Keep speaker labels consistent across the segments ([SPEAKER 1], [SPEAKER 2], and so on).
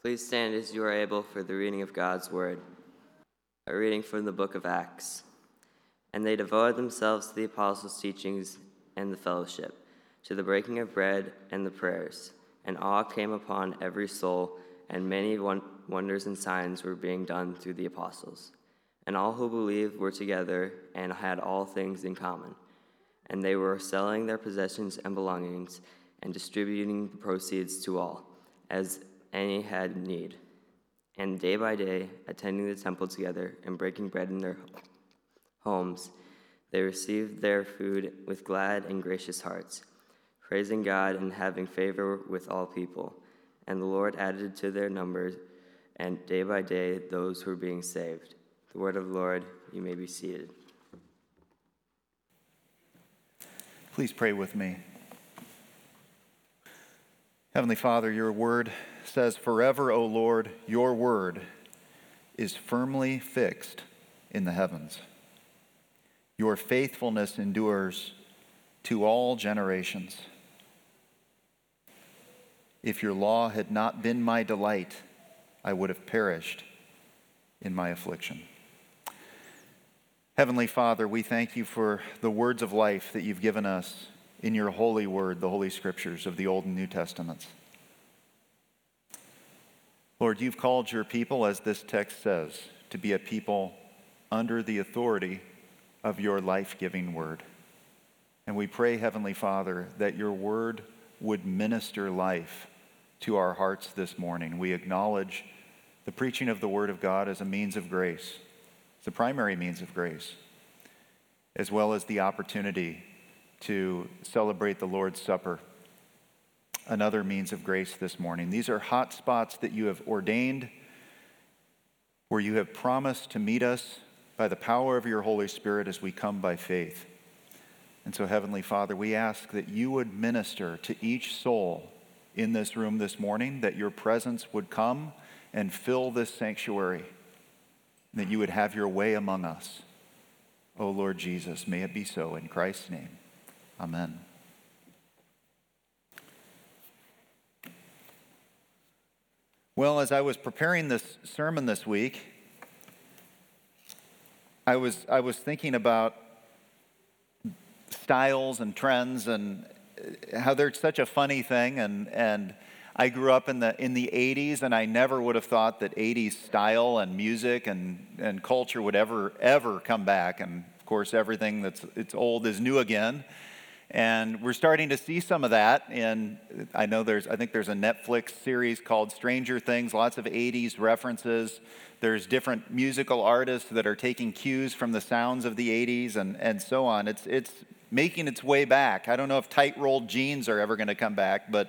[SPEAKER 1] Please stand as you are able for the reading of God's word. A reading from the book of Acts. And they devoted themselves to the apostles' teachings and the fellowship, to the breaking of bread and the prayers. And awe came upon every soul, and many wonders and signs were being done through the apostles. And all who believed were together and had all things in common. And they were selling their possessions and belongings and distributing the proceeds to all, as any had need. And day by day, attending the temple together and breaking bread in their homes, they received their food with glad and gracious hearts, praising God and having favor with all people. And the Lord added to their numbers, and day by day, those who were being saved. The word of the Lord. You may be seated.
[SPEAKER 2] Please pray with me. Heavenly Father, your word says, "Forever, O Lord, your word is firmly fixed in the heavens. Your faithfulness endures to all generations. If your law had not been my delight, I would have perished in my affliction." Heavenly Father, we thank you for the words of life that you've given us in your holy word, the Holy Scriptures of the Old and New Testaments. Lord, you've called your people, as this text says, to be a people under the authority of your life-giving word. And we pray, Heavenly Father, that your word would minister life to our hearts this morning. We acknowledge the preaching of the word of God as a means of grace. It's the primary means of grace, as well as the opportunity to celebrate the Lord's Supper, another means of grace this morning. These are hot spots that you have ordained, where you have promised to meet us by the power of your Holy Spirit as we come by faith. And so, Heavenly Father, we ask that you would minister to each soul in this room this morning, that your presence would come and fill this sanctuary, that you would have your way among us. O Lord Jesus, may it be so in Christ's name. Amen. Well, as I was preparing this sermon this week, I was thinking about styles and trends and how they're such a funny thing, and I grew up in the 80s, and I never would have thought that 80s style and music and culture would ever come back. And of course, everything it's old is new again. And we're starting to see some of that. And I think there's a Netflix series called Stranger Things, lots of 80s references. There's different musical artists that are taking cues from the sounds of the 80s and so on. It's making its way back. I don't know if tight-rolled jeans are ever going to come back, but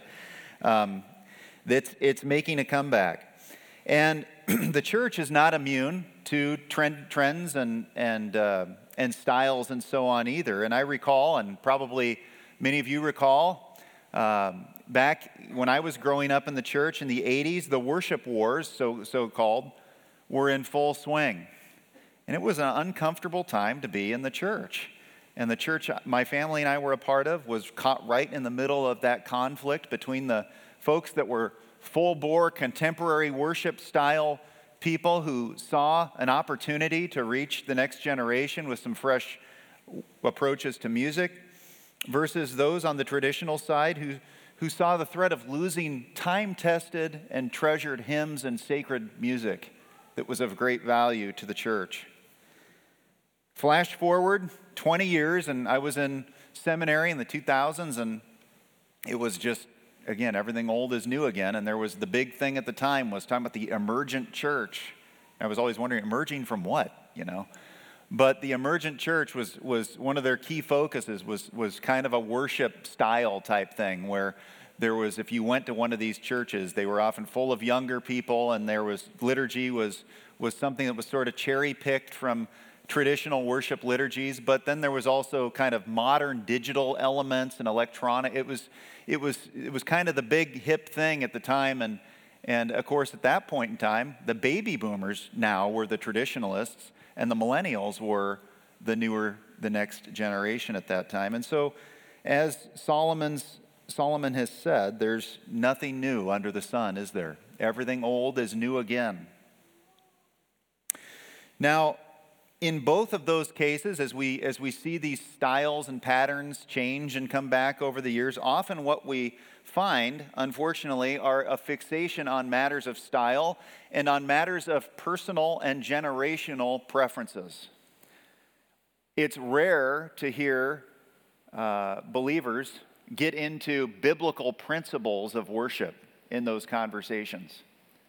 [SPEAKER 2] it's making a comeback. And the church is not immune to trends and styles and so on either. And I recall, and probably many of you recall, back when I was growing up in the church in the 80s, the worship wars, so-called, were in full swing. And it was an uncomfortable time to be in the church. And the church my family and I were a part of was caught right in the middle of that conflict between the folks that were full-bore contemporary worship style people who saw an opportunity to reach the next generation with some fresh approaches to music, versus those on the traditional side who saw the threat of losing time-tested and treasured hymns and sacred music that was of great value to the church. Flash forward 20 years, and I was in seminary in the 2000s, and it was just, again, everything old is new again. And there was the big thing at the time was talking about the emergent church. I was always wondering, emerging from what, But the emergent church was one of their key focuses was kind of a worship style type thing, where there was, if you went to one of these churches, they were often full of younger people, and there was liturgy was something that was sort of cherry picked from traditional worship liturgies, but then there was also kind of modern digital elements and electronic. It was kind of the big hip thing at the time, and of course at that point in time, the baby boomers now were the traditionalists, and the millennials were the next generation at that time. And so, as Solomon has said, there's nothing new under the sun, is there? Everything old is new again. Now, in both of those cases, as we see these styles and patterns change and come back over the years, often what we find, unfortunately, are a fixation on matters of style and on matters of personal and generational preferences. It's rare to hear believers get into biblical principles of worship in those conversations.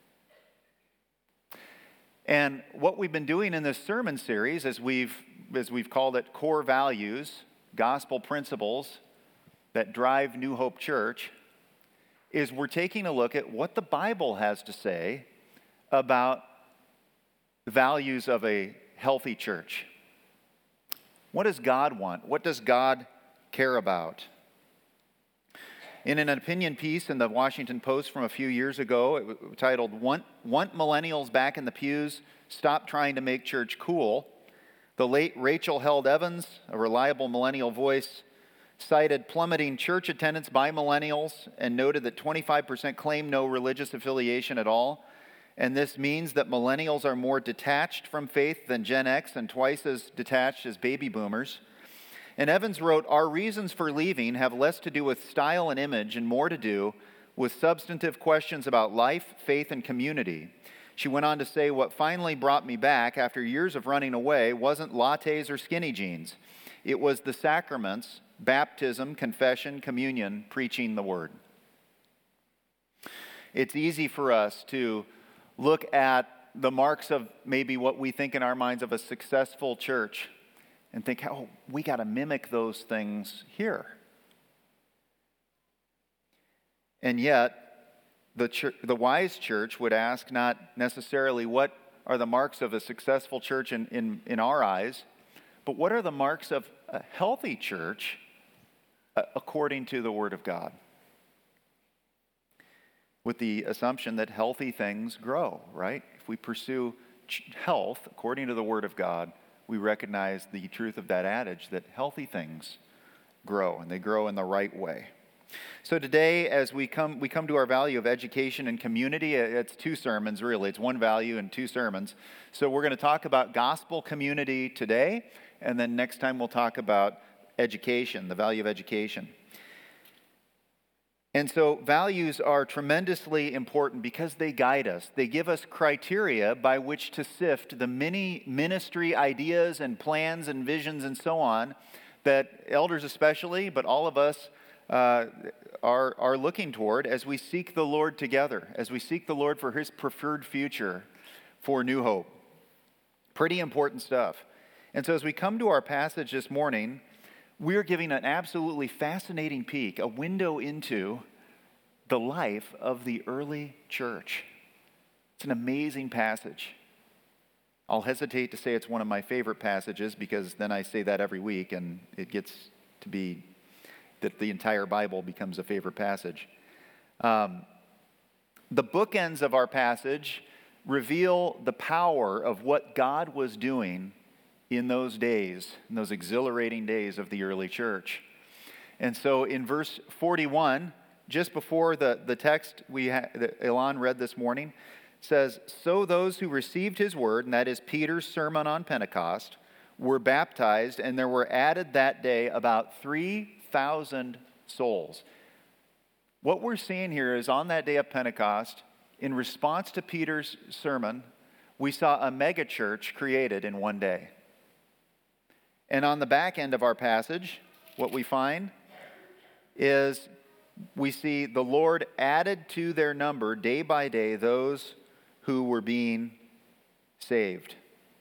[SPEAKER 2] And what we've been doing in this sermon series, as we've called it, core values, gospel principles that drive New Hope Church, is we're taking a look at what the Bible has to say about the values of a healthy church. What does God want? What does God care about? In an opinion piece in the Washington Post from a few years ago, it was titled, Want Millennials Back in the Pews? Stop Trying to Make Church Cool. The late Rachel Held Evans, a reliable millennial voice, cited plummeting church attendance by millennials and noted that 25% claim no religious affiliation at all. And this means that millennials are more detached from faith than Gen X and twice as detached as baby boomers. And Evans wrote, our reasons for leaving have less to do with style and image and more to do with substantive questions about life, faith, and community. She went on to say, what finally brought me back after years of running away wasn't lattes or skinny jeans. It was the sacraments, baptism, confession, communion, preaching the word. It's easy for us to look at the marks of maybe what we think in our minds of a successful church and think, oh, we got to mimic those things here. And yet, the wise church would ask not necessarily what are the marks of a successful church in our eyes, but what are the marks of a healthy church according to the Word of God? With the assumption that healthy things grow, right? If we pursue health according to the Word of God, we recognize the truth of that adage that healthy things grow, and they grow in the right way. So today, as we come to our value of education and community, it's two sermons really. It's one value and two sermons. So we're going to talk about gospel community today, and then next time we'll talk about education, the value of education. And so values are tremendously important because they guide us. They give us criteria by which to sift the many ministry ideas and plans and visions and so on that elders especially, but all of us are looking toward as we seek the Lord together, as we seek the Lord for His preferred future for New Hope. Pretty important stuff. And so as we come to our passage this morning, we're giving an absolutely fascinating peek, a window into the life of the early church. It's an amazing passage. I'll hesitate to say it's one of my favorite passages because then I say that every week and it gets to be that the entire Bible becomes a favorite passage. The bookends of our passage reveal the power of what God was doing in those days, in those exhilarating days of the early church. And so in verse 41, just before the text that Elon read this morning, says, so those who received his word, and that is Peter's sermon on Pentecost, were baptized, and there were added that day about 3,000 souls. What we're seeing here is on that day of Pentecost, in response to Peter's sermon, we saw a megachurch created in one day. And on the back end of our passage, what we find is we see the Lord added to their number day by day those who were being saved.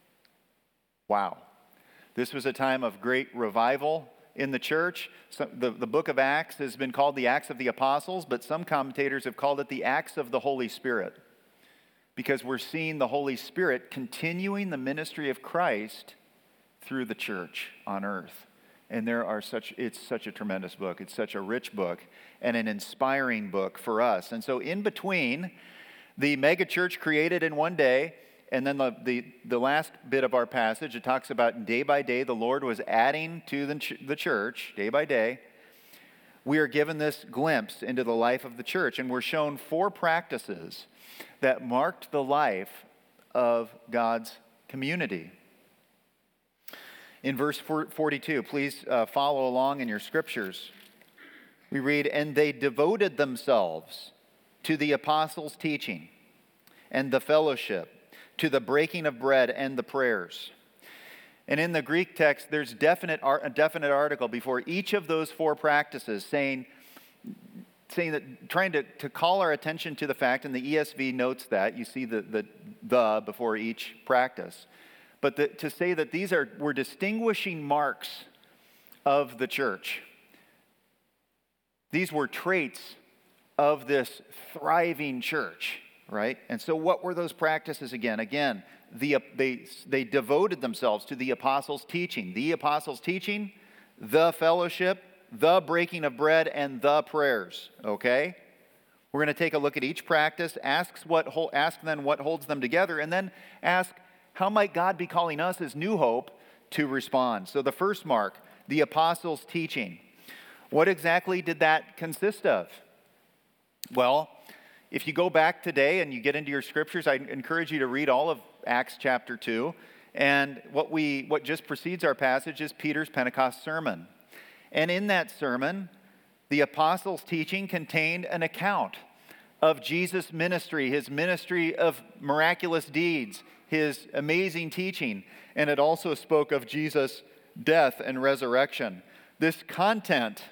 [SPEAKER 2] Wow. This was a time of great revival in the church. So the book of Acts has been called the Acts of the Apostles, but some commentators have called it the Acts of the Holy Spirit, because we're seeing the Holy Spirit continuing the ministry of Christ through the church on earth. And it's such a tremendous book. It's such a rich book and an inspiring book for us. And so in between the mega church created in one day and then the last bit of our passage, it talks about day by day the Lord was adding to the church, day by day. we are given this glimpse into the life of the church, and we're shown 4 practices that marked the life of God's community. In verse 42, please follow along in your scriptures. We read, "And they devoted themselves to the apostles' teaching and the fellowship, to the breaking of bread and the prayers." And in the Greek text, there's a definite article before each of those 4 practices saying that, trying to call our attention to the fact, and the ESV notes that, you see the before each practice. But to say that these were distinguishing marks of the church. These were traits of this thriving church, right? And so what were those practices again? Again, they devoted themselves to the apostles' teaching. The apostles' teaching, the fellowship, the breaking of bread, and the prayers, okay? We're going to take a look at each practice, ask then what holds them together, and then ask, how might God be calling us as New Hope to respond? So the first mark, the apostles' teaching. What exactly did that consist of? Well, if you go back today and you get into your scriptures, I encourage you to read all of Acts chapter 2. And what just precedes our passage is Peter's Pentecost sermon. And in that sermon, the apostles' teaching contained an account of Jesus' ministry, his ministry of miraculous deeds, his amazing teaching, and it also spoke of Jesus' death and resurrection. This content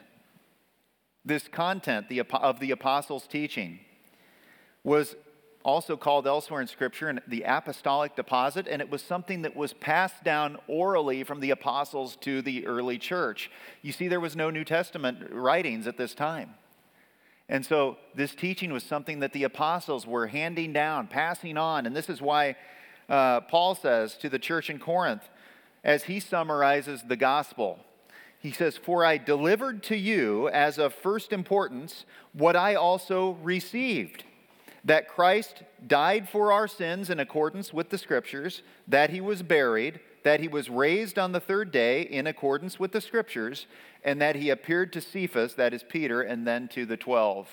[SPEAKER 2] of the apostles' teaching was also called elsewhere in Scripture the apostolic deposit, and it was something that was passed down orally from the apostles to the early church. You see, there was no New Testament writings at this time. And so this teaching was something that the apostles were handing down, passing on, and this is why Paul says to the church in Corinth, as he summarizes the gospel, he says, "For I delivered to you as of first importance what I also received, that Christ died for our sins in accordance with the Scriptures, that he was buried, that he was raised on the 3rd day in accordance with the Scriptures, and that he appeared to Cephas," that is Peter, "and then to the 12.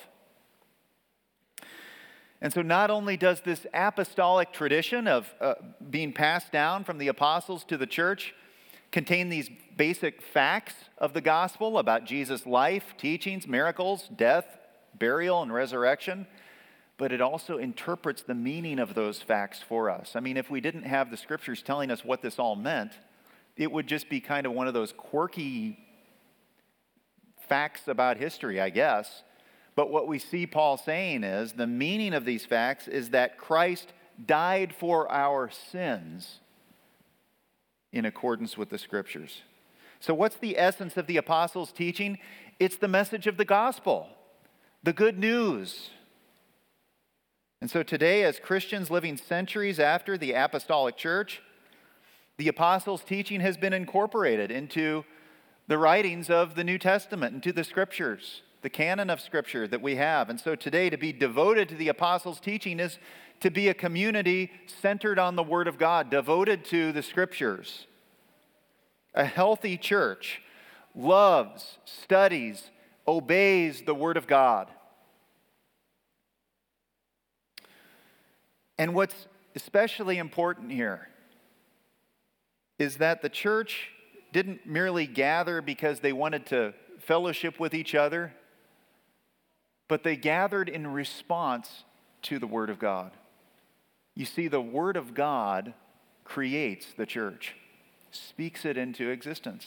[SPEAKER 2] And so not only does this apostolic tradition of being passed down from the apostles to the church contain these basic facts of the gospel about Jesus' life, teachings, miracles, death, burial, and resurrection, but it also interprets the meaning of those facts for us. I mean, if we didn't have the scriptures telling us what this all meant, it would just be kind of one of those quirky facts about history, I guess. But what we see Paul saying is the meaning of these facts is that Christ died for our sins in accordance with the Scriptures. So what's the essence of the apostles' teaching? It's the message of the gospel, the good news. And so today, as Christians living centuries after the apostolic church, the apostles' teaching has been incorporated into the writings of the New Testament, into the Scriptures, the canon of Scripture that we have. And so today, to be devoted to the apostles' teaching is to be a community centered on the Word of God, devoted to the Scriptures. A healthy church loves, studies, obeys the Word of God. And what's especially important here is that the church didn't merely gather because they wanted to fellowship with each other, but they gathered in response to the Word of God. You see, the Word of God creates the church, speaks it into existence.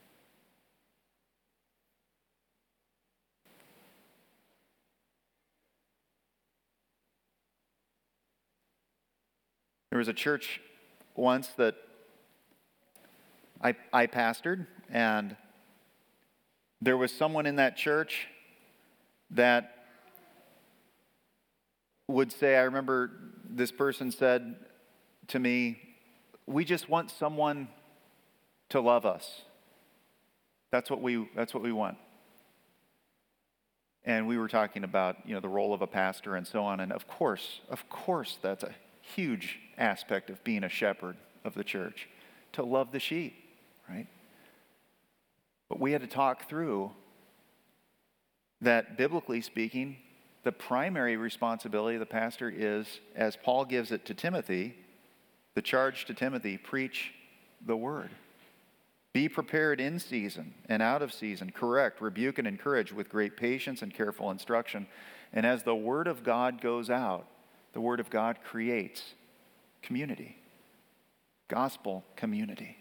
[SPEAKER 2] There was a church once that I pastored, and there was someone in that church that would say, I remember this person said to me, "We just want someone to love us. That's what we want." And we were talking about, the role of a pastor and so on. And of course, that's a huge aspect of being a shepherd of the church, to love the sheep, right? But we had to talk through that biblically speaking, the primary responsibility of the pastor is, as Paul gives it to Timothy, the charge to Timothy, preach the word. Be prepared in season and out of season, correct, rebuke, and encourage with great patience and careful instruction. And as the word of God goes out, the word of God creates community, gospel community.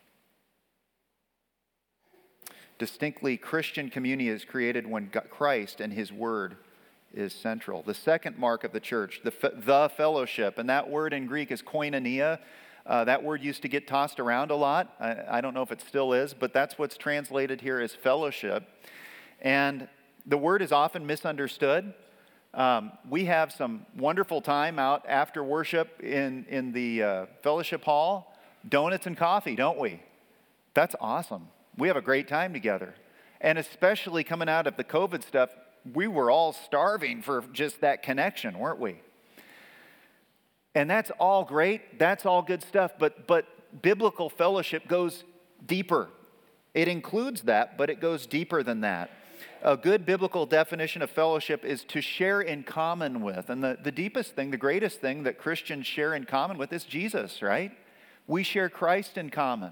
[SPEAKER 2] Distinctly Christian community is created when Christ and his word is central. The second mark of the church, the fellowship, and that word in Greek is koinonia. That word used to get tossed around a lot. I don't know if it still is, but that's what's translated here as fellowship. And the word is often misunderstood. We have some wonderful time out after worship in the fellowship hall. Donuts and coffee, don't we? That's awesome. We have a great time together. And especially coming out of the COVID stuff, we were all starving for just that connection, weren't we? And that's all great. That's all good stuff. But biblical fellowship goes deeper. It includes that, but it goes deeper than that. A good biblical definition of fellowship is to share in common with. And the deepest thing, the greatest thing that Christians share in common with is Jesus, right? We share Christ in common.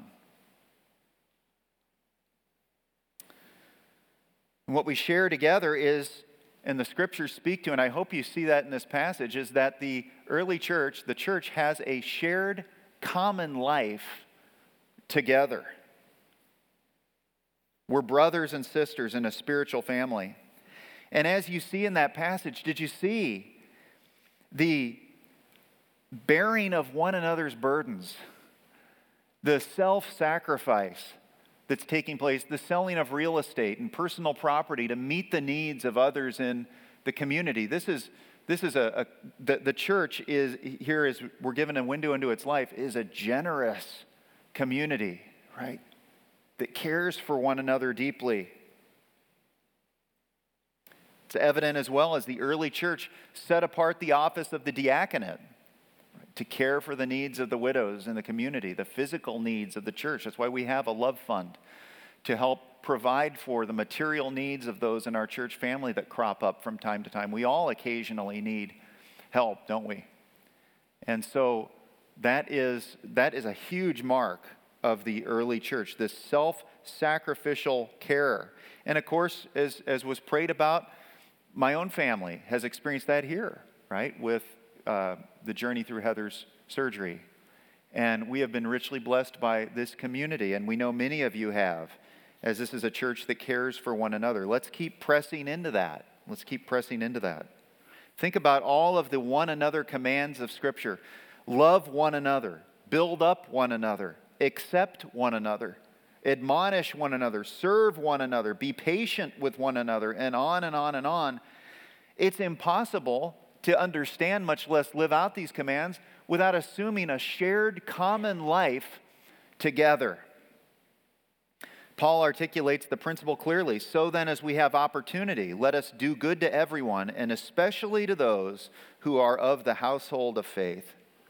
[SPEAKER 2] And what we share together is, and the scriptures speak to, and I hope you see that in this passage, is that the early church, the church has a shared common life together. We're brothers and sisters in a spiritual family. And as you see in that passage, did you see the bearing of one another's burdens, the self-sacrifice that's taking place, the selling of real estate and personal property to meet the needs of others in the community? The church is here, as we're given a window into its life, is a generous community, right? That cares for one another deeply. It's evident as well as the early church set apart the office of the diaconate to care for the needs of the widows in the community, the physical needs of the church. That's why we have a love fund to help provide for the material needs of those in our church family that crop up from time to time. We all occasionally need help, don't we? And so that is a huge mark of the early church, this self-sacrificial care. And of course, as was prayed about, my own family has experienced that here, right, with the journey through Heather's surgery. And we have been richly blessed by this community, and we know many of you have, as this is a church that cares for one another. Let's keep pressing into that. Let's keep pressing into that. Think about all of the one another commands of Scripture. Love one another, build up one another, accept one another, admonish one another, serve one another, be patient with one another, and on and on and on. It's impossible to understand, much less live out these commands, without assuming a shared common life together. Paul articulates the principle clearly. So then, as we have opportunity, let us do good to everyone, and especially to those who are of the household of faith.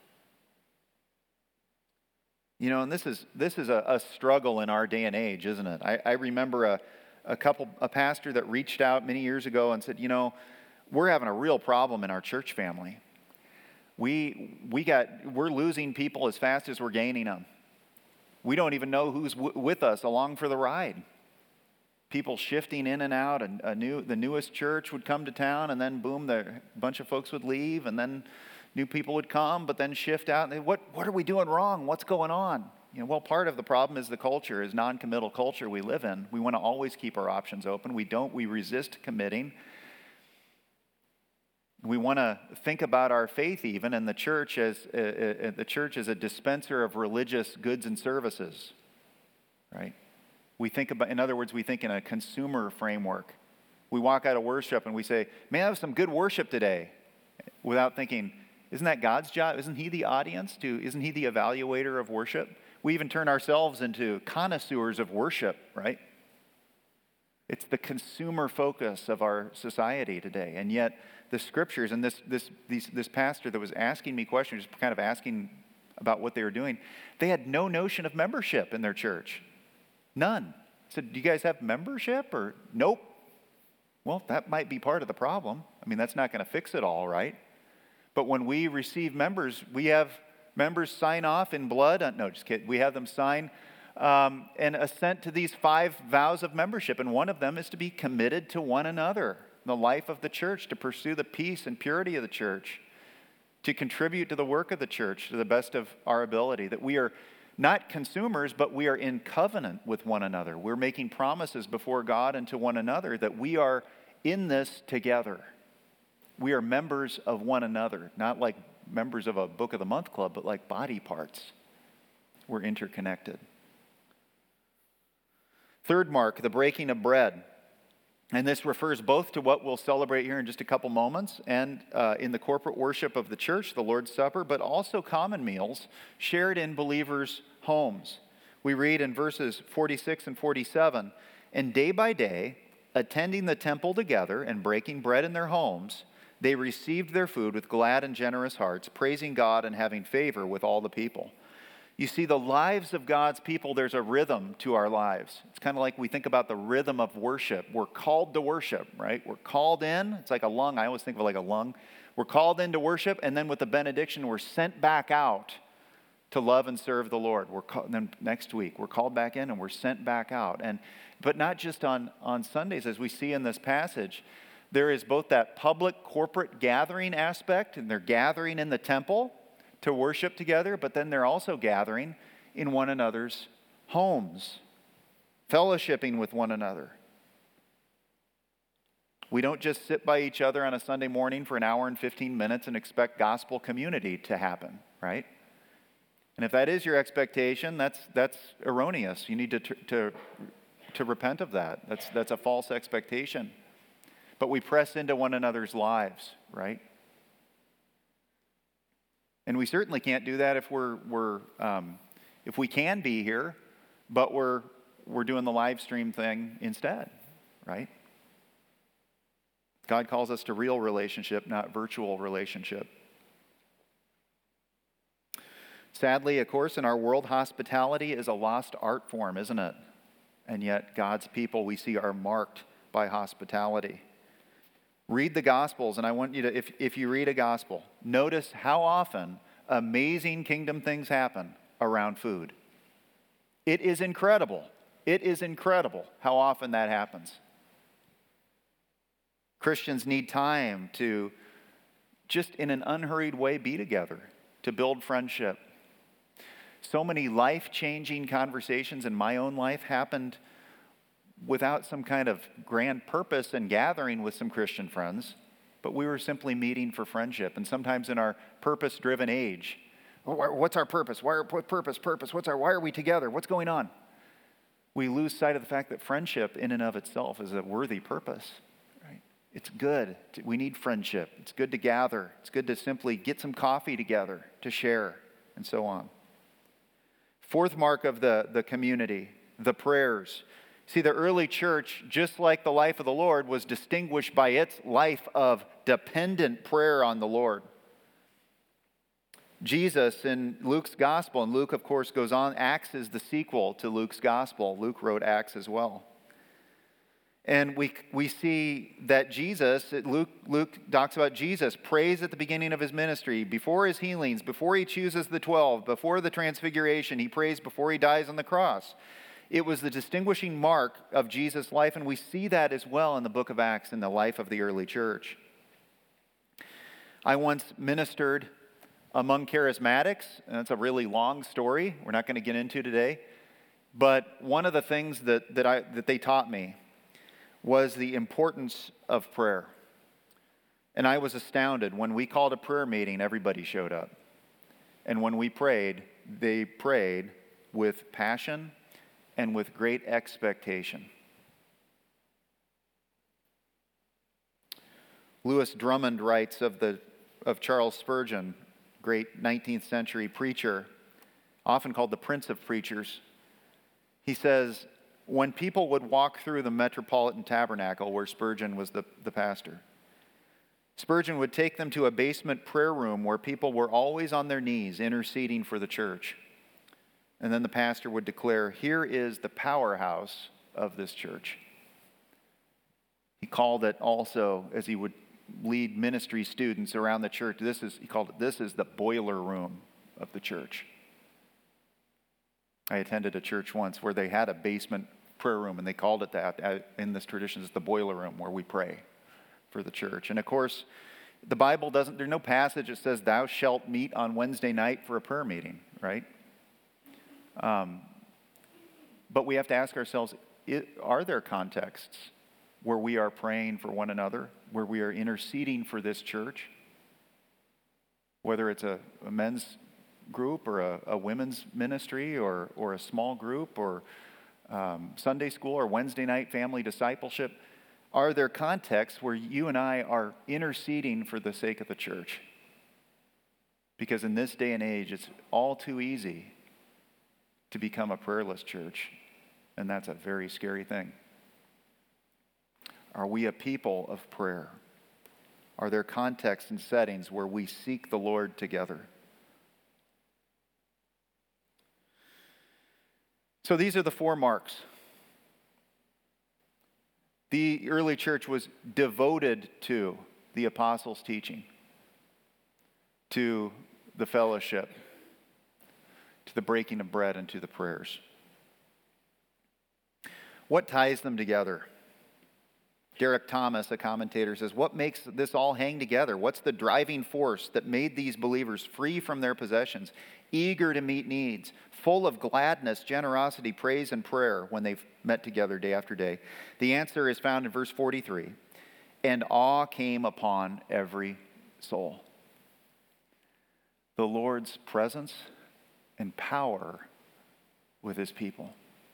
[SPEAKER 2] You know, and this is a struggle in our day and age, isn't it? I remember a pastor that reached out many years ago and said, you know, we're having a real problem in our church family. We're losing people as fast as we're gaining them. We don't even know who's with us along for the ride. People shifting in and out, and the newest church would come to town, and then boom, a bunch of folks would leave, and then new people would come, but then shift out. And what are we doing wrong? What's going on? You know, well, part of the problem is the culture, is non-committal culture we live in. We want to always keep our options open. We resist committing. We want to think about our faith even, and the church as a dispenser of religious goods and services, right? We think about, in other words, we think in a consumer framework. We walk out of worship and we say, "Man, that was some good worship today," without thinking, isn't that God's job? Isn't He the audience? Isn't He the evaluator of worship? We even turn ourselves into connoisseurs of worship, right? It's the consumer focus of our society today, and yet the Scriptures, and this pastor that was asking me questions, kind of asking about what they were doing, they had no notion of membership in their church. None. I said, "Do you guys have membership?" Or, "Nope." Well, that might be part of the problem. I mean, that's not going to fix it all, right? But when we receive members, we have members sign off in blood. No, just kidding. We have them sign and assent to these 5 vows of membership. And one of them is to be committed to one another, the life of the church, to pursue the peace and purity of the church, to contribute to the work of the church to the best of our ability, that we are not consumers, but we are in covenant with one another. We're making promises before God and to one another that we are in this together. We are members of one another, not like members of a Book of the Month club, but like body parts. We're interconnected. Third mark, the breaking of bread. And this refers both to what we'll celebrate here in just a couple moments and in the corporate worship of the church, the Lord's Supper, but also common meals shared in believers' homes. We read in verses 46 and 47, "And day by day, attending the temple together and breaking bread in their homes, they received their food with glad and generous hearts, praising God and having favor with all the people." You see, the lives of God's people, there's a rhythm to our lives. It's kind of like we think about the rhythm of worship. We're called to worship, right? We're called in. It's like a lung. I always think of it like a lung. We're called in to worship, and then with the benediction, we're sent back out to love and serve the Lord. Then next week, we're called back in and we're sent back out. But not just on Sundays, as we see in this passage. There is both that public corporate gathering aspect, and they're gathering in the temple to worship together, but then they're also gathering in one another's homes, fellowshipping with one another. We don't just sit by each other on a Sunday morning for an hour and 15 minutes and expect gospel community to happen, right? And if that is your expectation, that's erroneous. You need to repent of that. That's a false expectation. But we press into one another's lives, right? And we certainly can't do that if if we can be here, but we're doing the live stream thing instead, right? God calls us to real relationship, not virtual relationship. Sadly, of course, in our world, hospitality is a lost art form, isn't it? And yet, God's people, we see, are marked by hospitality. Read the Gospels, and I want you to, if you read a Gospel, notice how often amazing kingdom things happen around food. It is incredible. It is incredible how often that happens. Christians need time to just in an unhurried way be together, to build friendship. So many life-changing conversations in my own life happened without some kind of grand purpose and gathering with some Christian friends, but we were simply meeting for friendship. And sometimes in our purpose-driven age, what's our purpose? What purpose? Why are we together? What's going on? We lose sight of the fact that friendship in and of itself is a worthy purpose, right? It's good. We need friendship. It's good to gather. It's good to simply get some coffee together, to share, and so on. Fourth mark of the community, the prayers. See, the early church, just like the life of the Lord, was distinguished by its life of dependent prayer on the Lord. Jesus in Luke's gospel, and Luke, of course, goes on, Acts is the sequel to Luke's gospel. Luke wrote Acts as well. And we see that Jesus, Luke talks about Jesus, prays at the beginning of his ministry, before his healings, before he chooses the 12, before the transfiguration, he prays before he dies on the cross. It was the distinguishing mark of Jesus' life, and we see that as well in the book of Acts in the life of the early church. I once ministered among charismatics, and that's a really long story we're not going to get into today, but one of the things that they taught me was the importance of prayer. And I was astounded. When we called a prayer meeting, everybody showed up. And when we prayed, they prayed with passion and with great expectation. Lewis Drummond writes of Charles Spurgeon, great 19th century preacher, often called the Prince of Preachers. He says, when people would walk through the Metropolitan Tabernacle, where Spurgeon was the pastor, Spurgeon would take them to a basement prayer room where people were always on their knees interceding for the church. And then the pastor would declare, here is the powerhouse of this church. He called it also, as he would lead ministry students around the church, he called it, this is the boiler room of the church. I attended a church once where they had a basement prayer room, and they called it that. In this tradition, it's the boiler room where we pray for the church. And of course, the Bible there's no passage that says, thou shalt meet on Wednesday night for a prayer meeting, right? But we have to ask ourselves, are there contexts where we are praying for one another, where we are interceding for this church? Whether it's a men's group or a women's ministry or a small group or Sunday school or Wednesday night family discipleship, are there contexts where you and I are interceding for the sake of the church? Because in this day and age, it's all too easy to become a prayerless church, and that's a very scary thing. Are we a people of prayer? Are there contexts and settings where we seek the Lord together? So these are the 4 marks. The early church was devoted to the apostles' teaching, to the fellowship, to the breaking of bread, and to the prayers. What ties them together? Derek Thomas, a commentator, says, what makes this all hang together? What's the driving force that made these believers free from their possessions, eager to meet needs, full of gladness, generosity, praise, and prayer when they've met together day after day? The answer is found in verse 43. And awe came upon every soul. The Lord's presence and power with his people.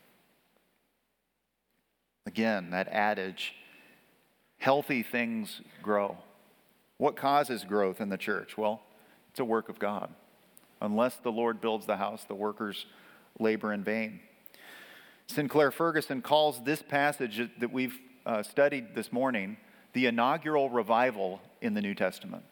[SPEAKER 2] Again, that adage, healthy things grow. What causes growth in the church? Well, it's a work of God. Unless the Lord builds the house, the workers labor in vain. Sinclair Ferguson calls this passage that we've studied this morning the inaugural revival in the New Testament.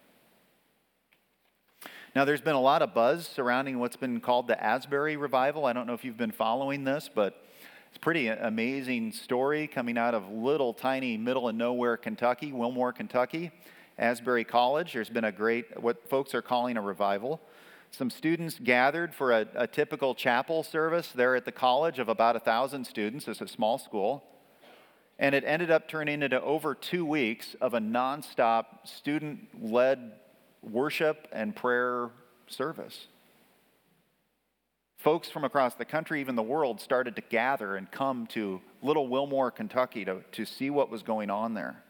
[SPEAKER 2] Now, there's been a lot of buzz surrounding what's been called the Asbury Revival. I don't know if you've been following this, but it's a pretty amazing story coming out of little tiny middle of nowhere Kentucky, Wilmore, Kentucky, Asbury College. There's been what folks are calling a revival. Some students gathered for a typical chapel service there at the college of about 1,000 students. It's a small school. And it ended up turning into over 2 weeks of a nonstop student-led worship and prayer service. Folks from across the country, even the world, started to gather and come to little Wilmore, Kentucky to see what was going on there.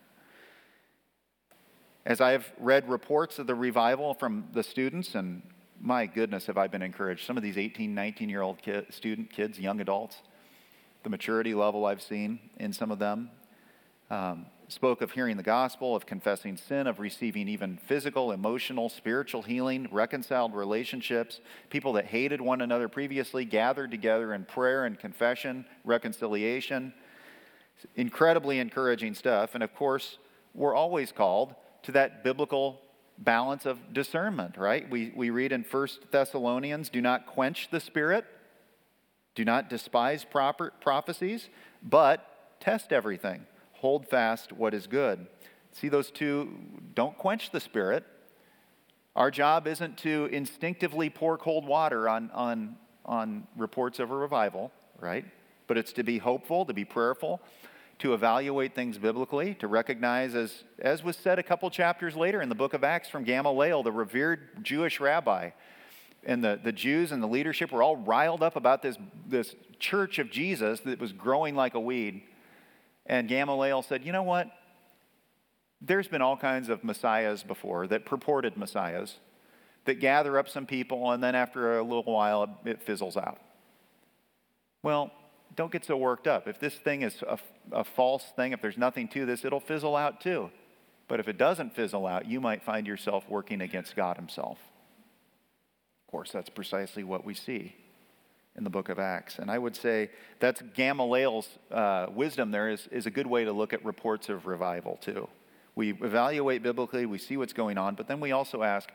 [SPEAKER 2] As I've read reports of the revival from the students, and my goodness, have I been encouraged. Some of these 18, 19-year-old kids, young adults, the maturity level I've seen in some of them, spoke of hearing the gospel, of confessing sin, of receiving even physical, emotional, spiritual healing, reconciled relationships. People that hated one another previously gathered together in prayer and confession, reconciliation. Incredibly encouraging stuff. And of course, we're always called to that biblical balance of discernment, right? We read in 1 Thessalonians, do not quench the spirit, do not despise prophecies, but test everything. Hold fast what is good. See those two, don't quench the spirit. Our job isn't to instinctively pour cold water on reports of a revival, right? But it's to be hopeful, to be prayerful, to evaluate things biblically, to recognize, as was said a couple chapters later in the book of Acts from Gamaliel, the revered Jewish rabbi. And the Jews and the leadership were all riled up about this church of Jesus that was growing like a weed. And Gamaliel said, you know what? There's been all kinds of messiahs before, that purported messiahs, that gather up some people and then after a little while it fizzles out. Well, don't get so worked up. If this thing is a false thing, if there's nothing to this, it'll fizzle out too. But if it doesn't fizzle out, you might find yourself working against God himself. Of course, that's precisely what we see in the book of Acts. And I would say that's Gamaliel's wisdom there is a good way to look at reports of revival too. We evaluate biblically, we see what's going on, but then we also ask,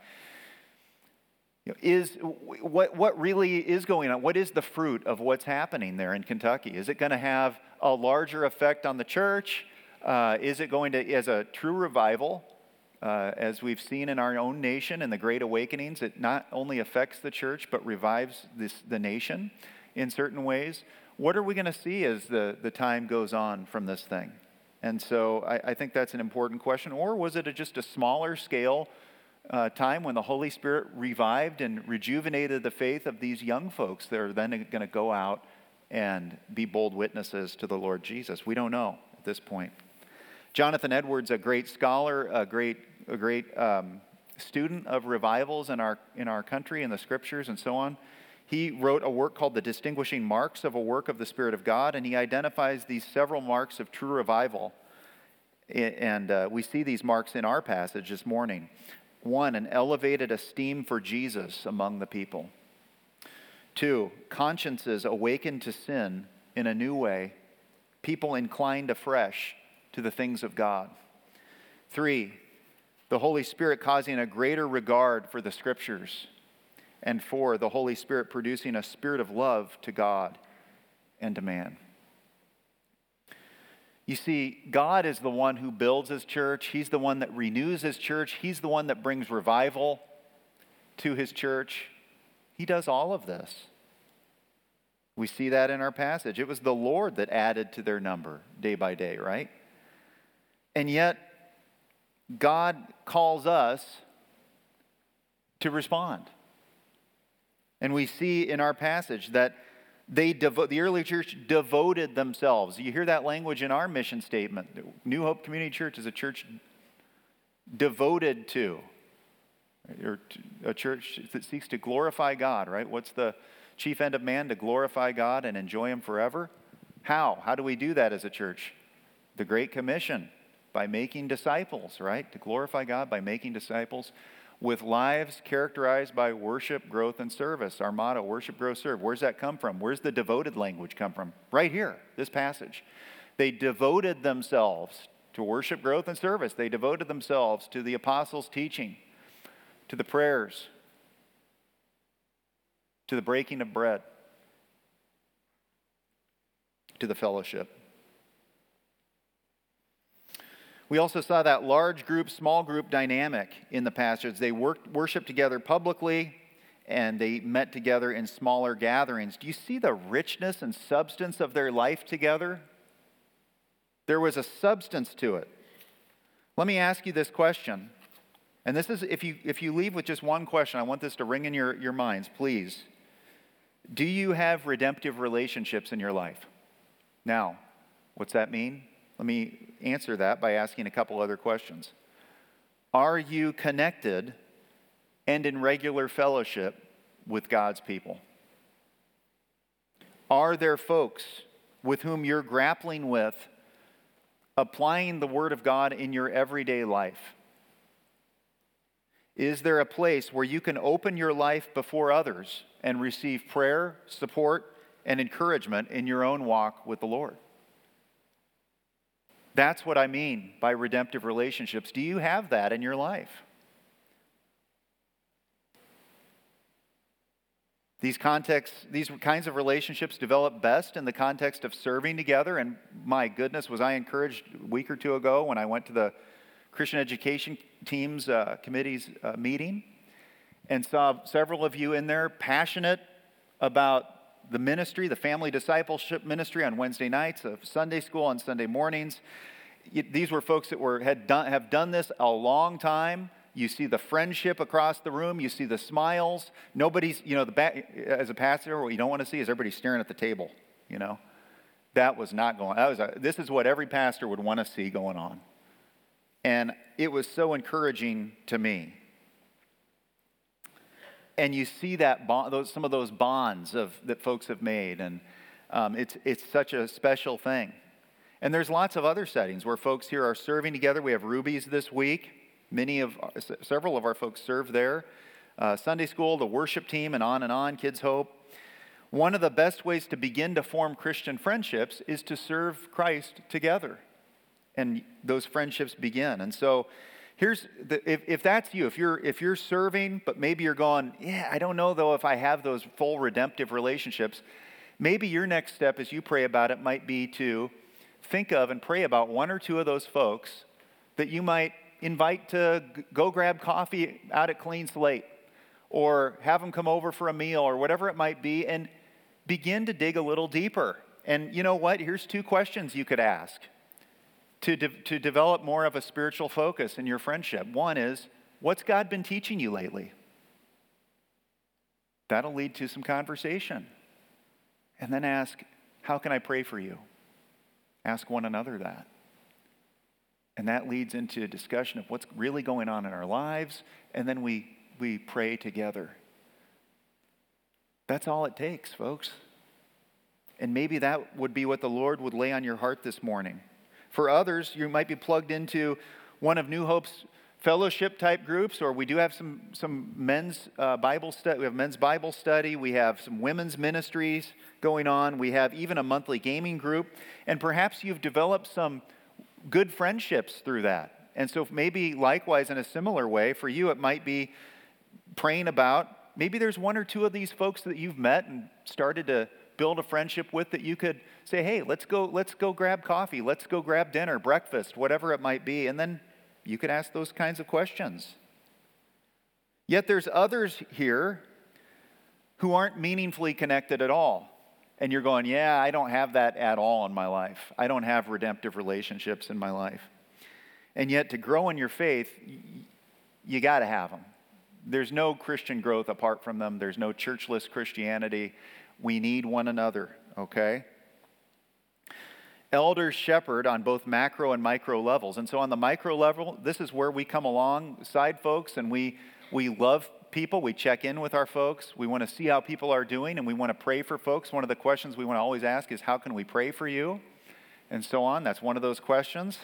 [SPEAKER 2] what really is going on? What is the fruit of what's happening there in Kentucky? Is it going to have a larger effect on the church? Is it going to, as a true revival, as we've seen in our own nation in the Great Awakenings, it not only affects the church but revives the nation in certain ways? What are we going to see as the time goes on from this thing? And so I think that's an important question. Or was it just a smaller scale time when the Holy Spirit revived and rejuvenated the faith of these young folks that are then going to go out and be bold witnesses to the Lord Jesus? We don't know at this point. Jonathan Edwards, a great scholar, a great student of revivals in our country and the scriptures and so on, he wrote a work called The Distinguishing Marks of a Work of the Spirit of God, and he identifies these several marks of true revival. And we see these marks in our passage this morning. 1, an elevated esteem for Jesus among the people. 2, consciences awakened to sin in a new way, people inclined afresh to the things of God. 3, the Holy Spirit causing a greater regard for the Scriptures. And 4, the Holy Spirit producing a spirit of love to God and to man. You see, God is the one who builds His church. He's the one that renews His church. He's the one that brings revival to His church. He does all of this. We see that in our passage. It was the Lord that added to their number day by day, right? And yet, God calls us to respond. And we see in our passage that the early church devoted themselves. You hear that language in our mission statement. New Hope Community Church is a church devoted to, or a church that seeks to glorify God, right? What's the chief end of man? To glorify God and enjoy Him forever. How? How do we do that as a church? The Great Commission, by making disciples, right? To glorify God by making disciples with lives characterized by worship, growth, and service. Our motto, worship, grow, serve. Where's that come from? Where's the devoted language come from? Right here, this passage. They devoted themselves to worship, growth, and service. They devoted themselves to the apostles' teaching, to the prayers, to the breaking of bread, to the fellowship. We also saw that large group, small group dynamic in the passage. They worshiped together publicly, and they met together in smaller gatherings. Do you see the richness and substance of their life together? There was a substance to it. Let me ask you this question. And this is, if you leave with just one question, I want this to ring in your minds, please. Do you have redemptive relationships in your life? Now, what's that mean? Let me answer that by asking a couple other questions. Are you connected and in regular fellowship with God's people? Are there folks with whom you're grappling with applying the Word of God in your everyday life? Is there a place where you can open your life before others and receive prayer, support, and encouragement in your own walk with the Lord? That's what I mean by redemptive relationships. Do you have that in your life? These kinds of relationships develop best in the context of serving together. And my goodness, was I encouraged a week or two ago when I went to the Christian Education Team's committee's meeting and saw several of you in there passionate about the ministry, the family discipleship ministry on Wednesday nights, of Sunday school on Sunday mornings. These were folks that have done this a long time. You see the friendship across the room. You see the smiles. Nobody's, as a pastor, what you don't want to see is everybody staring at the table. That was not going. This is what every pastor would want to see going on, and it was so encouraging to me. And you see that some of those bonds that folks have made, and it's such a special thing. And there's lots of other settings where folks here are serving together. We have Ruby's this week. Several of our folks serve there. Sunday school, the worship team, and on, Kids Hope. One of the best ways to begin to form Christian friendships is to serve Christ together, and those friendships begin. And so, if that's you, if you're serving, but maybe you're going, I don't know though if I have those full redemptive relationships, maybe your next step as you pray about it might be to think of and pray about one or two of those folks that you might invite to go grab coffee out at Clean Slate, or have them come over for a meal, or whatever it might be, and begin to dig a little deeper. And you know what? Here's two questions you could ask to develop more of a spiritual focus in your friendship. One is, what's God been teaching you lately? That'll lead to some conversation. And then ask, how can I pray for you? Ask one another that. And that leads into a discussion of what's really going on in our lives, and then we pray together. That's all it takes, folks. And maybe that would be what the Lord would lay on your heart this morning. For others, you might be plugged into one of New Hope's fellowship type groups, or we do have some men's Bible study. We have men's Bible study. We have some women's ministries going on. We have even a monthly gaming group. And perhaps you've developed some good friendships through that. And so maybe likewise in a similar way, for you it might be praying about, maybe there's one or two of these folks that you've met and started to build a friendship with that you could say, hey, let's go grab coffee, let's go grab dinner, breakfast, whatever it might be. And then you could ask those kinds of questions. Yet there's others here who aren't meaningfully connected at all. And you're going, yeah, I don't have that at all in my life. I don't have redemptive relationships in my life. And yet to grow in your faith, you got to have them. There's no Christian growth apart from them. There's no churchless Christianity. We need one another, okay? Elders shepherd on both macro and micro levels. And so on the micro level, this is where we come alongside folks, and we love people. We check in with our folks. We want to see how people are doing, and we want to pray for folks. One of the questions we want to always ask is, how can we pray for you? And so on. That's one of those questions.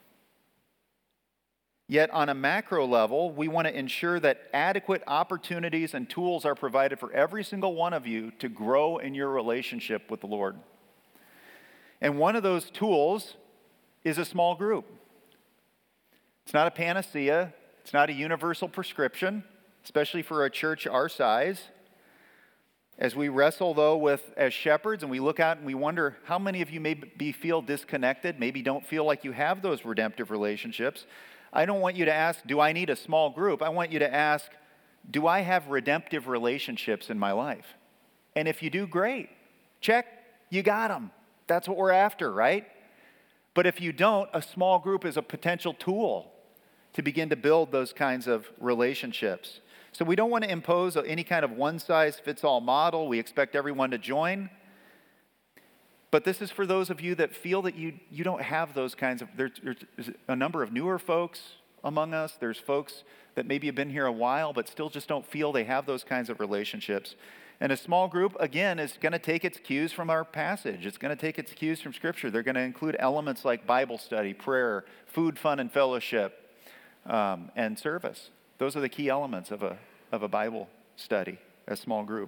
[SPEAKER 2] Yet on a macro level, we want to ensure that adequate opportunities and tools are provided for every single one of you to grow in your relationship with the Lord. And one of those tools is a small group. It's not a panacea. It's not a universal prescription, especially for a church our size. As we wrestle, though, as shepherds, and we look out and we wonder how many of you maybe feel disconnected, maybe don't feel like you have those redemptive relationships. I don't want you to ask, do I need a small group? I want you to ask, do I have redemptive relationships in my life? And if you do, great. Check, you got them. That's what we're after, right? But if you don't, a small group is a potential tool to begin to build those kinds of relationships. So we don't want to impose any kind of one-size-fits-all model. We expect everyone to join. But this is for those of you that feel that you don't have those kinds of, there's a number of newer folks among us. There's folks that maybe have been here a while but still just don't feel they have those kinds of relationships. And a small group, again, is going to take its cues from our passage. It's going to take its cues from Scripture. They're going to include elements like Bible study, prayer, food, fun, and fellowship, and service. Those are the key elements of a Bible study, a small group.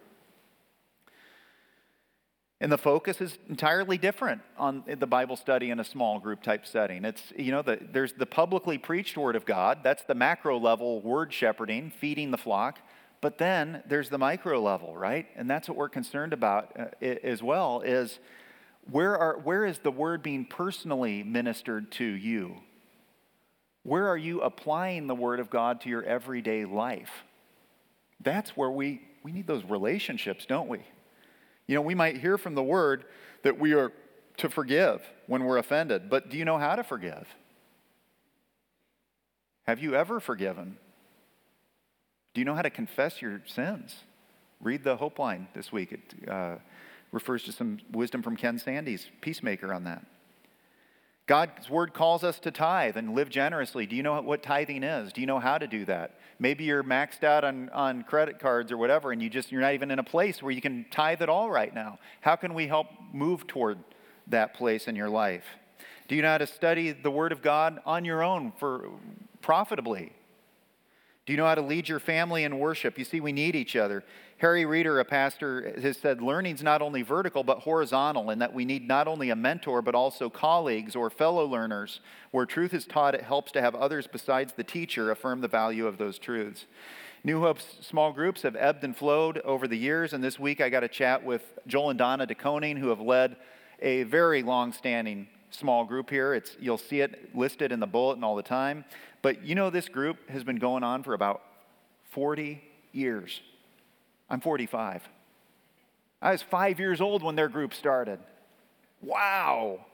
[SPEAKER 2] And the focus is entirely different on the Bible study in a small group type setting. It's, there's the publicly preached Word of God. That's the macro level word shepherding, feeding the flock. But then there's the micro level, right? And that's what we're concerned about as well, is where is the Word being personally ministered to you? Where are you applying the Word of God to your everyday life? That's where we need those relationships, don't we? We might hear from the Word that we are to forgive when we're offended, but do you know how to forgive? Have you ever forgiven? Do you know how to confess your sins? Read the Hope Line this week. It refers to some wisdom from Ken Sande's Peacemaker on that. God's Word calls us to tithe and live generously. Do you know what tithing is? Do you know how to do that? Maybe you're maxed out on credit cards or whatever, and you're not even in a place where you can tithe at all right now. How can we help move toward that place in your life? Do you know how to study the Word of God on your own profitably? Do you know how to lead your family in worship? You see, we need each other. Harry Reeder, a pastor, has said learning's not only vertical but horizontal, and that we need not only a mentor but also colleagues or fellow learners. Where truth is taught, it helps to have others besides the teacher affirm the value of those truths. New Hope's small groups have ebbed and flowed over the years, and this week I got a chat with Joel and Donna DeConing, who have led a very long-standing small group here. You'll see it listed in the bulletin all the time. But you know, this group has been going on for about 40 years. I'm 45. I was 5 years old when their group started. Wow.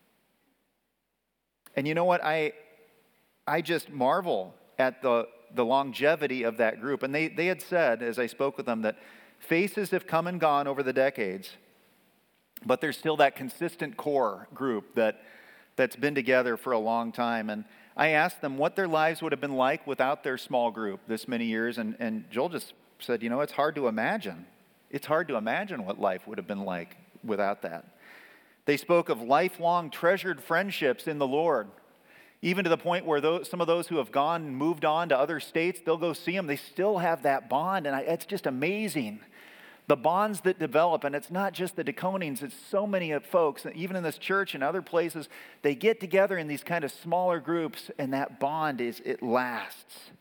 [SPEAKER 2] And you know what? I just marvel at the longevity of that group. And they had said, as I spoke with them, that faces have come and gone over the decades, but there's still that consistent core group that's been together for a long time. And I asked them what their lives would have been like without their small group this many years. And Joel just said, you know, it's hard to imagine. It's hard to imagine what life would have been like without that. They spoke of lifelong treasured friendships in the Lord, even to the point where some of those who have gone and moved on to other states, they'll go see them. They still have that bond, and it's just amazing. The bonds that develop, and it's not just the Deaconings, it's so many folks, even in this church and other places, they get together in these kind of smaller groups, and that bond it lasts.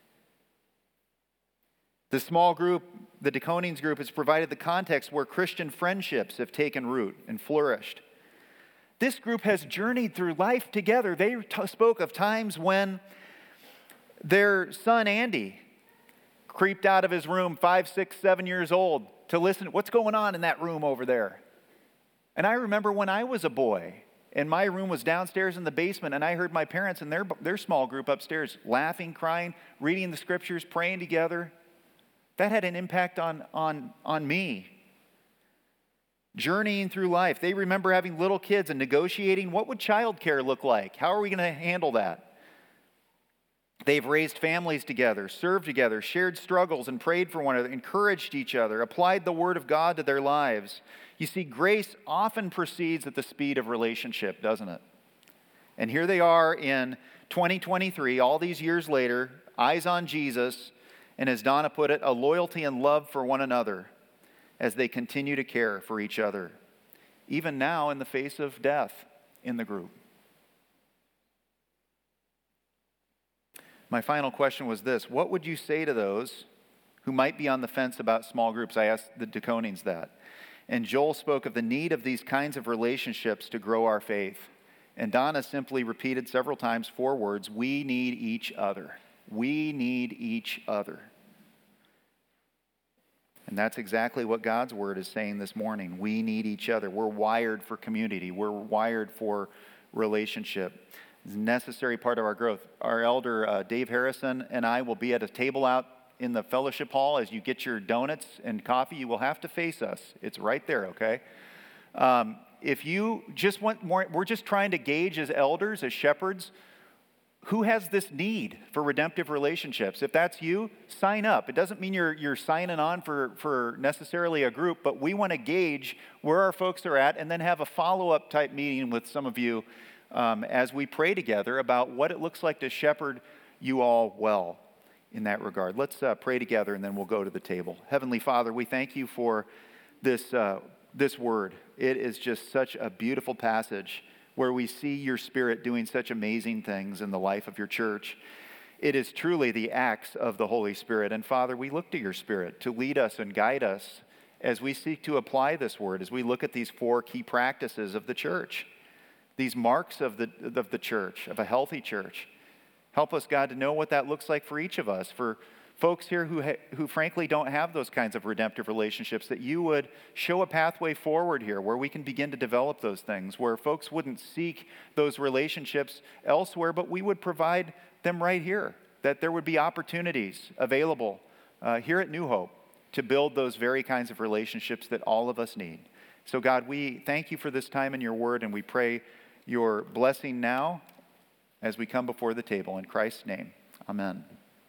[SPEAKER 2] The small group, the Deaconings group, has provided the context where Christian friendships have taken root and flourished. This group has journeyed through life together. They spoke of times when their son Andy creeped out of his room 5, 6, 7 years old to listen to what's going on in that room over there. And I remember when I was a boy and my room was downstairs in the basement and I heard my parents and their small group upstairs laughing, crying, reading the scriptures, praying together. That had an impact on me. Journeying through life. They remember having little kids and negotiating what would childcare look like? How are we going to handle that? They've raised families together, served together, shared struggles and prayed for one another, encouraged each other, applied the Word of God to their lives. You see, grace often proceeds at the speed of relationship, doesn't it? And here they are in 2023, all these years later, eyes on Jesus, and as Donna put it, a loyalty and love for one another as they continue to care for each other, even now in the face of death in the group. My final question was this: what would you say to those who might be on the fence about small groups? I asked the Deaconings that. And Joel spoke of the need of these kinds of relationships to grow our faith. And Donna simply repeated several times 4 words: we need each other. We need each other. And that's exactly what God's Word is saying this morning. We need each other. We're wired for community. We're wired for relationship. It's a necessary part of our growth. Our elder, Dave Harrison, and I will be at a table out in the fellowship hall. As you get your donuts and coffee, you will have to face us. It's right there, okay? If you just want more, we're just trying to gauge as elders, as shepherds, who has this need for redemptive relationships. If that's you, sign up. It doesn't mean you're signing on for necessarily a group, but we want to gauge where our folks are at and then have a follow-up type meeting with some of you as we pray together about what it looks like to shepherd you all well in that regard. Let's pray together and then we'll go to the table. Heavenly Father, we thank you for this word. It is just such a beautiful passage where we see your Spirit doing such amazing things in the life of your church. It is truly the acts of the Holy Spirit. And Father, we look to your Spirit to lead us and guide us as we seek to apply this word, as we look at these 4 key practices of the church, these marks of the church, of a healthy church. Help us, God, to know what that looks like for each of us, for folks here who frankly don't have those kinds of redemptive relationships, that you would show a pathway forward here where we can begin to develop those things, where folks wouldn't seek those relationships elsewhere, but we would provide them right here, that there would be opportunities available here at New Hope to build those very kinds of relationships that all of us need. So God, we thank you for this time in your word, and we pray your blessing now as we come before the table. In Christ's name, amen.